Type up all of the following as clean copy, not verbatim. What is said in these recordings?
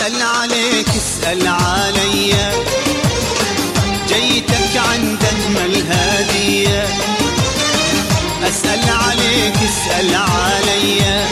اسأل عليك اسأل عليا، جيتك عند أجمل هدية. اسأل عليك اسأل عليا،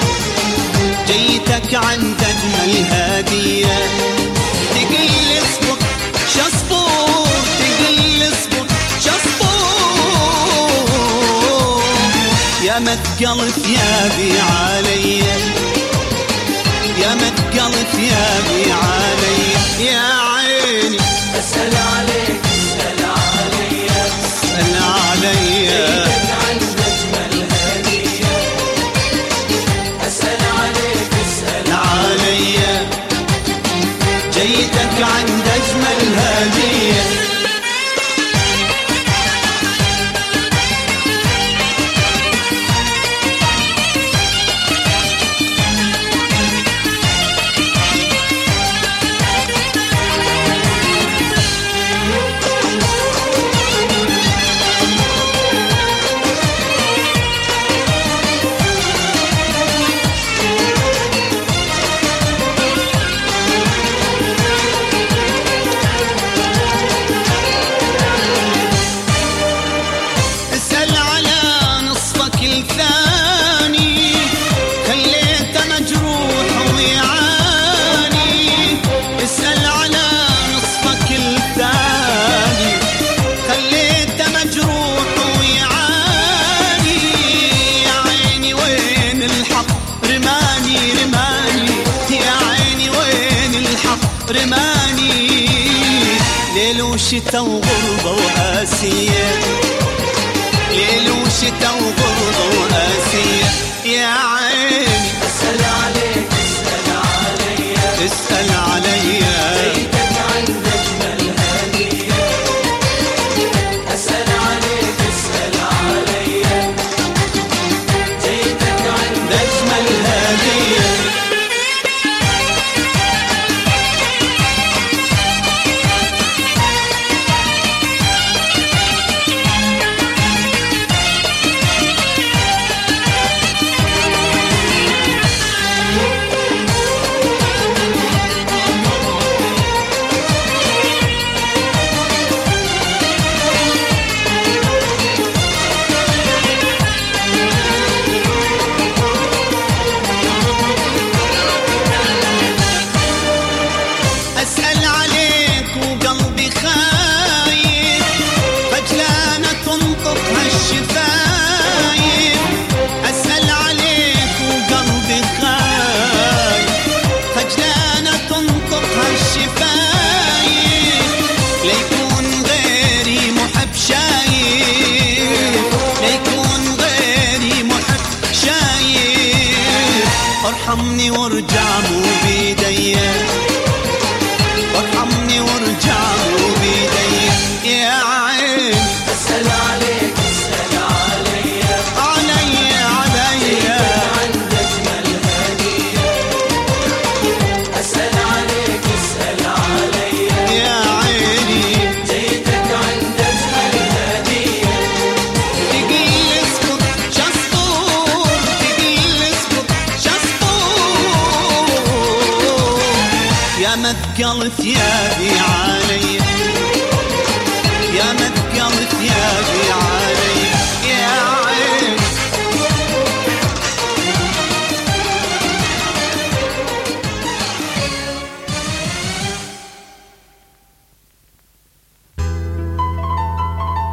جيتك عند أجمل هدية. تقل اصبر شصبور، تقل اصبر شصبور، يا مثقل ثيابي عليا، يا مثقل ثيابي عليا. يا عيني اسأل عليك اسأل عليا، اسأل عليا، جيتك عند أجمل هدية. اسأل عليك اسأل عليا، جيتك عند أجمل هدية. الثاني خليته مجروح ويعاني، اسأل على نصفك الثاني خليته مجروح ويعاني. يا عيني وين الحق رماني رماني، يا عيني وين الحق رماني. ليل وشتا وغربة وقاسية، ليل وشتا وغربة وقاسية. يا عيني اسأل عليك اسأل عليا، اسأل عليا، جيتك عند أجمل هدية. اسأل عليك اسأل عليا، جيتك عند أجمل هدية. أسأل عليك وقلبي خايف، خجلانة تنطق هالشفايف. أسأل عليك وقلبي خايف، خجلانة تنطق هالشفايف. ليكون غيري محب شايف، ليكون غيري محب شايف. ارحمني وارجع مو بيدي، وارحمني وارجع مو بيدي. يا عين اسأل عليك اسأل عليا، عليا عليا، عند أجمل هدية. اسأل عليك اسأل عليا، يا عيني جيتك عند أجمل هدية. تقيل اصبر شصبور، تقيل اصبر شصبور، يا مثقل ثيابي عليا، يا مثقل ثيابي عليا.